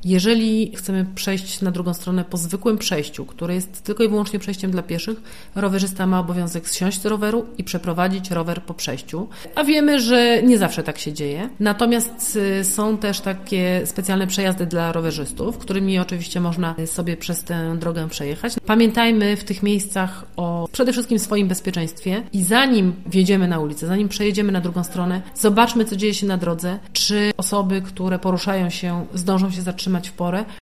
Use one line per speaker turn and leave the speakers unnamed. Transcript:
Jeżeli chcemy przejść na drugą stronę po zwykłym przejściu, które jest tylko i wyłącznie przejściem dla pieszych, rowerzysta ma obowiązek zsiąść z roweru i przeprowadzić rower po przejściu. A wiemy, że nie zawsze tak się dzieje. Natomiast są też takie specjalne przejazdy dla rowerzystów, którymi oczywiście można sobie przez tę drogę przejechać. Pamiętajmy w tych miejscach o przede wszystkim swoim bezpieczeństwie i zanim wjedziemy na ulicę, zanim przejedziemy na drugą stronę, zobaczmy, co dzieje się na drodze, czy osoby, które poruszają się, zdążą się zatrzymać w porę,